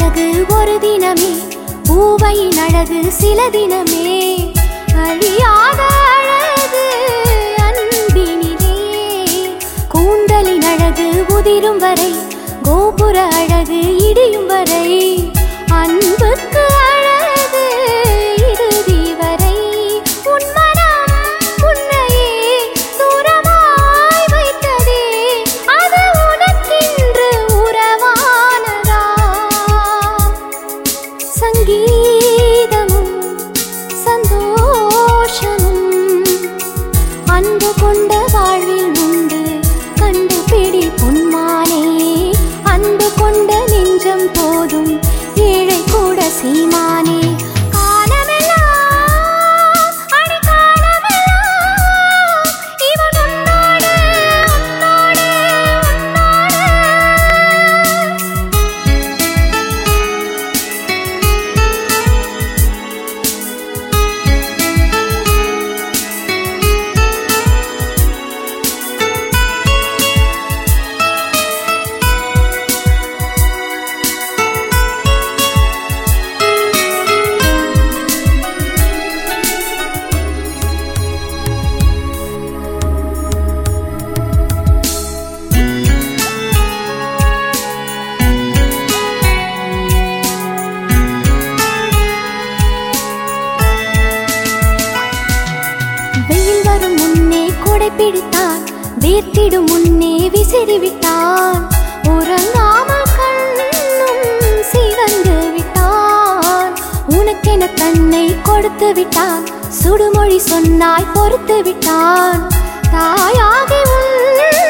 அழகு ஒரு தினமே, பூவையின் அழகு சில தினமே. அழியாத அழகு அன்பினிலே, கூந்தலின் அழகு உதிரும் வரை, கோபுர அழகு இடியும் வரை. அன்புக்கு அழகு இறுதி வரை. உன் மனம் உன்னையே தூரமாய் வைத்ததே, அது உனக்கென்று உறவானதா? சங்கீதமும் சந்தோஷமும் அன்பு கொண்ட வாழ்வில் உண்டு, கண்டுபிடி பொன்மானே. அன்பு கொண்ட நெஞ்சம் போதும், ஏழை கூட சீமானே. பிடித்தான், வேர்த்திடும் முன்னே விசிறிவிட்டான். உறங்காமல் கண்ணும் சிவந்து விட்டான். உனக்கென தன்னை கொடுத்து விட்டான், சுடுமொழி சொன்னாய் பொறுத்து விட்டான். தாயாகி உன்